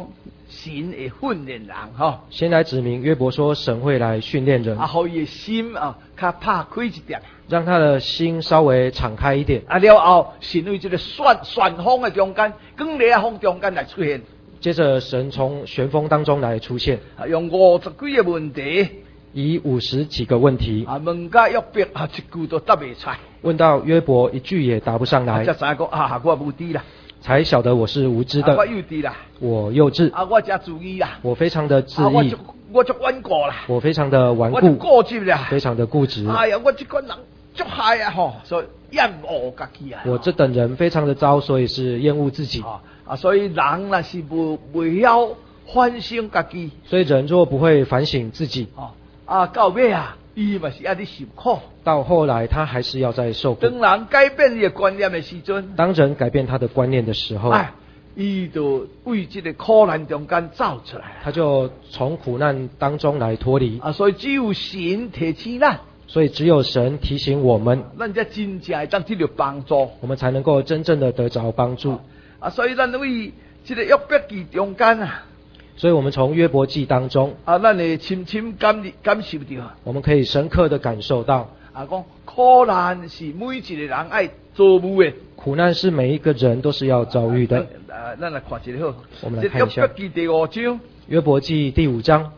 神会训练人吼。 先来指明约伯说神会来训练人， 啊，互伊的心啊，较拍开一点。 让他的心稍微敞开一点。 啊，了后神为这个旋旋风的中间，光烈风中间来出现。 接着神从旋风当中来出现， 啊，用五十几个问题， 以五十几个问题， 啊，问甲约伯啊，一句都答袂出来。 问到约伯一句也答不上来， 才知讲啊，我无知啦， 才晓得我是无知的， 啊、我幼稚啦， 我幼稚， 啊，我真自意啦， 我非常的自啊、我意， 就我就顽固啦， 我非常的顽我就固， 固执啦， 非常的固执。 哎呀，我这个人足害啊吼，所以厌恶家己啊。 我这等人非常的糟，所以是厌恶自己。 啊啊，所以人若是无未晓反省家己， 所以人若不会反省自己， 啊啊，到尾啊，伊嘛是要你受苦。 到后来他还是要再受苦。 当人改变伊的观念的时阵， 当人改变他的观念的时候， 哎，伊就为这个苦难中间走出来， 他就从苦难当中来脱离。 啊，所以只有神提醒咱， 所以只有神提醒我们， 咱才真正会当得到帮助， 我们才能够真正的得着帮助。 啊，所以咱为这个约伯记中间啊， 所以我们从约伯记当中， 啊，咱会深深感感受到， 我们可以深刻的感受到， 啊，讲苦难是每一个人爱遭遇的。 苦难是每一个人都是要遭遇的。 啊，咱来看一个好。 我们来看一下约伯记第五章。 约伯记第五章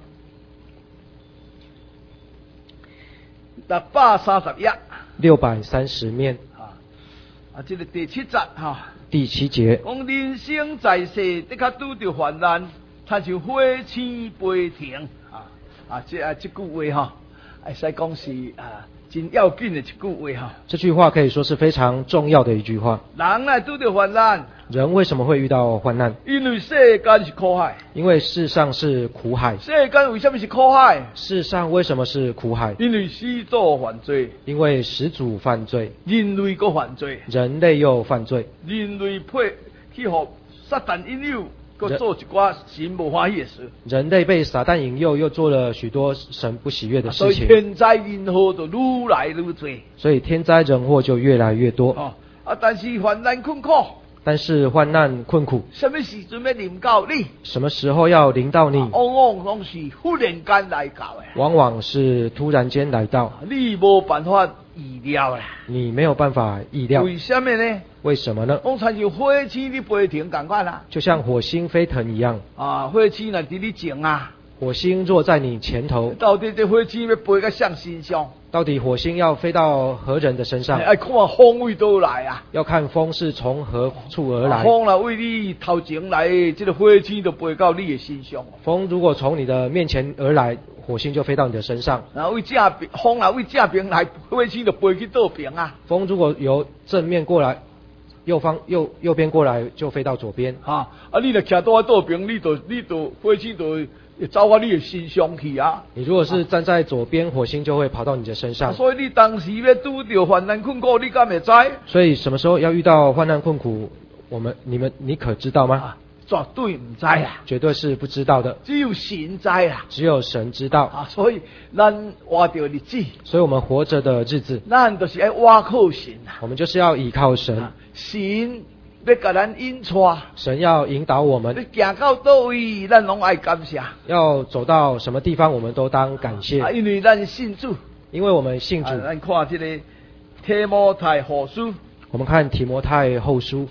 六百三十页。 六百三十面。 啊，啊，这个第七节哈。 第七节。 讲人生在世，的确拄着患难，亲像火星飞腾。啊啊，这啊这句话哈，会使讲是啊。真要紧的一句话哈， 这句话可以说是非常重要的一句话。 人来拄着患难， 人为什么会遇到患难？ 因为世间是苦海。 因为世上是苦海。 世间为什么是苦海？ 世上为什么是苦海？ 因为始祖犯罪。 因为始祖犯罪。 人类ក៏犯罪。 人类又犯罪。 人类配去互撒旦引诱。个做一寡神无欢喜的事， 人类被撒旦引诱，又做了许多神不喜悦的事情， 所以天灾人祸就愈来愈多。 所以天灾人祸就越来越多。 哦啊，但是患难困苦， 但是患难困苦， 什么时阵要临到你？ 什么时候要临到你？ 往往拢是忽然间来到的， 往往是突然间来到， 你无办法意料啦。 你没有办法意料。 为什么呢？ 为什么呢？ 讲亲像火星的飞腾同款啦， 就像火星飞腾一样。 啊，火星若伫你前啊， 火星若在你前头， 到底这火星要飞到向身上？ 到底火星要飞到何人的身上？ 要看风为倒来啊！ 要看风是从何处而来。 风若为你头前来，这个火星就飞到你的身上。 风如果从你的面前而来，火星就飞到你的身上。 然后为正边，风若为正边来，火星就飞去倒边啊。 风如果由正面过来，右方右右边过来就飞到左边。 啊啊！你若徛到倒边，你就你就火星就走到你的身上去啊。 你如果是站在左边，火星就会跑到你的身上。 啊、所以你当时要拄到患难困苦，你敢会知？ 所以什么时候要遇到患难困苦，我们你们你可知道吗？ 啊、绝对唔知啊， 绝对是不知道的。 只有神知啊， 只有神知道啊。所以咱活着日子， 所以我们活着的日子， 咱就是要倚靠神啊。 我们就是要倚靠神。 啊、神要甲咱引带， 神要引导我们。 要行到倒位，咱拢爱感谢。 要走到什么地方，我们都当感谢。 啊、因为咱信主， 因为我们信主。 啊、咱看这个提摩太后书， 我们看提摩太后书。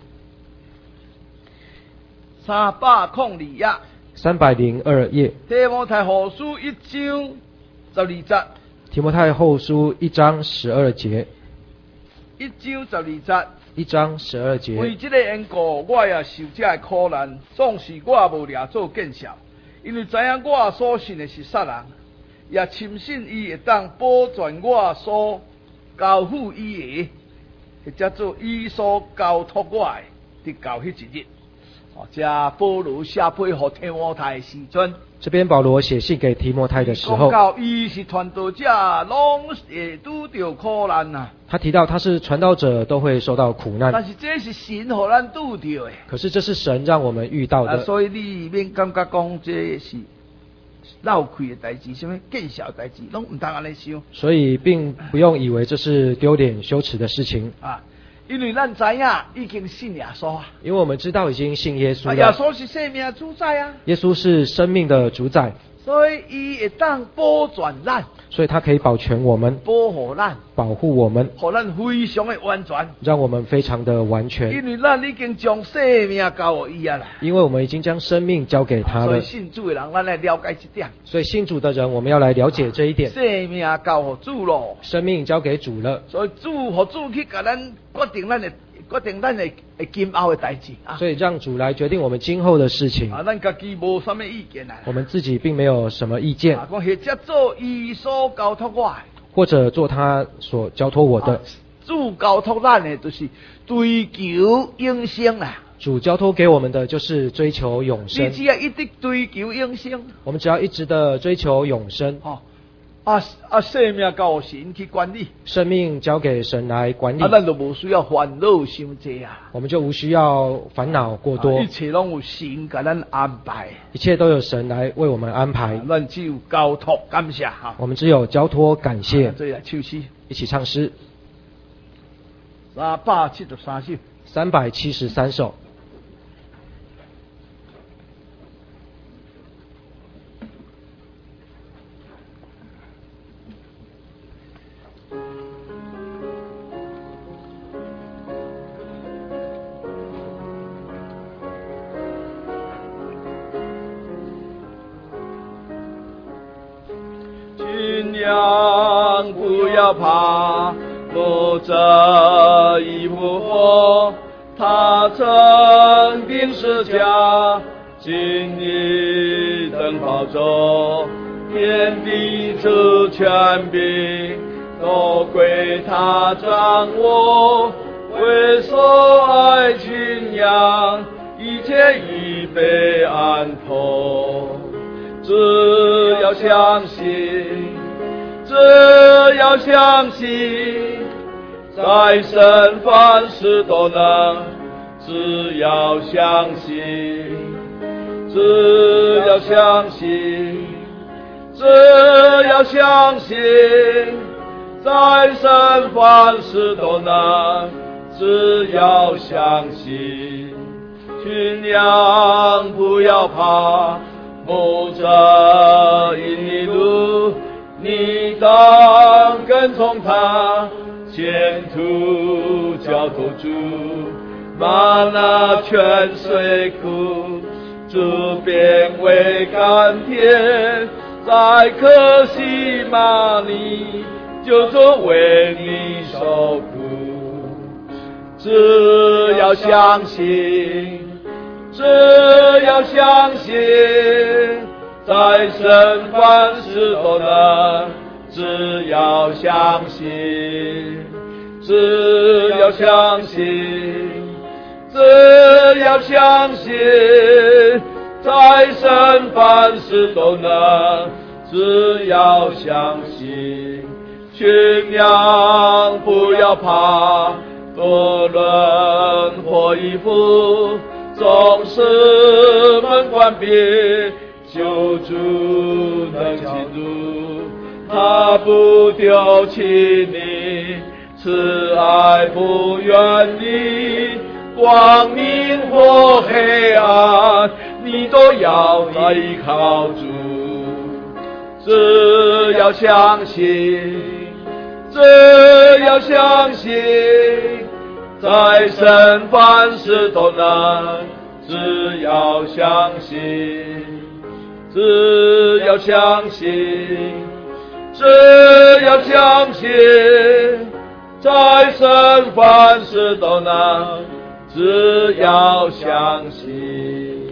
三百零二页， 三百零二页。 提摩太后书一章十二节。 提摩太后书一章十二节。 一章十二节。 一章十二节。 为这个缘故，我也受这个苦难，总是我无掠做见笑，因为知影我所信的是杀人，也深信伊会当保全我所交付伊的，或者做伊所交托我的，直到迄一日。哦，这保罗写配互提摩太的时阵， 这边保罗写信给提摩太的时候， 讲到伊是传道者，拢会拄着苦难啊。 他提到他是传道者，都会受到苦难。 但是这是神互咱拄着的。 可是这是神让我们遇到的。 啊、所以你免感觉讲这是闹亏的代志，什么见笑代志，拢唔当安尼想。 所以并不用以为这是丢脸羞耻的事情啊， 因为咱知影已经信耶稣啊， 因为我们知道已经信耶稣啊耶了， 稣是生命的主宰啊， 耶稣是生命的主宰， 所以伊会当保全咱， 所以他可以保全我们， 保护咱， 保护我们， 互咱非常的完全。 让我们非常的完全。 因为咱已经将生命交予伊啊啦， 因为我们已经将生命交给他了， 所以信主的人，咱来了解这点。 所以信主的人，我们要来了解这一点。 生命交予主咯， 生命交给主了， 所以主和主去甲咱决定咱的决定咱的今后的代志啊。 所以让主来决定我们今后的事情。 啊，咱家己无什么意见啊。 我们自己并没有什么意见， 啊，讲或者做伊所交托我的， 或者做他所交托我的。 啊主交托咱的，就是追求永生啦。 主交托给我们的就是追求永你生， 只要一直追求永生， 我们只要一直的追求永生， 哦，啊啊，生命交神去管理， 生命交给神来管理， 啊，咱就无需要烦恼伤济啊。 我们就无需要烦恼过多， 啊一切拢有神给咱安排， 一切都有神来为我们安排， 啊咱只有交托感谢哈。 我们只有交托感谢。 这来唱诗， 一起唱诗三百七十三首。 三百七十三首。 君娘不要怕，我这一复活，他曾定十架，今日登宝座，天地之权柄都归他掌握。为所爱君羊，一切预备安妥。只要相信，只要相信，在神凡事都能。只要相信，只要相信，只要相信，在神凡事都能。只要相信，群羊不要怕。牧者引你路，你当跟从他，前途交托主，玛拿泉水库，主便为甘甜，在可西玛尼，就作为你受苦，只要相信。只要相信，在神凡事都能。只要相信，只要相信，只要相信，在神凡事都能。只要相信，群羊不要怕，多伦或衣服。总是门关闭，救主能进入，他不丢弃你，慈爱不远离，光明或黑暗，你都要依靠主。只要相信，只要相信，在神凡事都能。只要相信，只要相信，只要相信，在神凡事都能。只要相信。